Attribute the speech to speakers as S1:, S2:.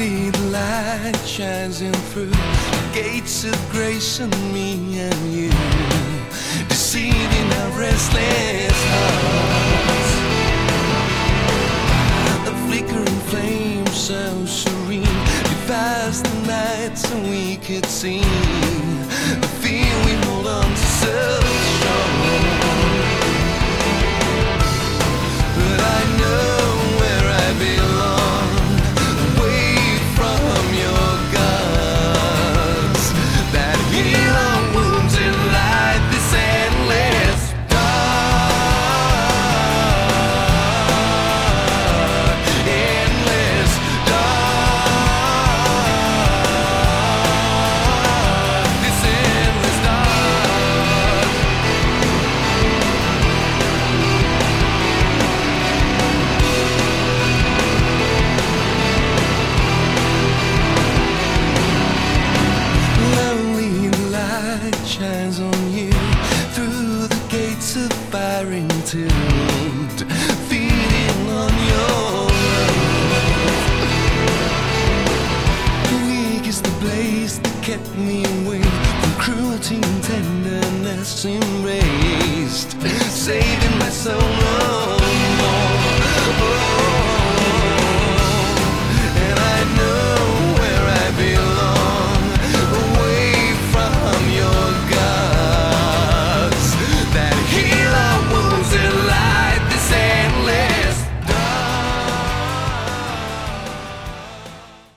S1: Lonely the light shines in through the gates of grace on me and you, deceiving our restless hearts. A flickering flame so serene defies the night so we could see the fear we hold on to so strong. But I know where I belong, away from your gods that heal our wounds and light this endless dark, endless dark, this endless dark. Lonely the light shines on you through the gates of fire entombed, feeding on your love. Weak is the blaze that kept me away from cruelty and tenderness embraced, saving my soul.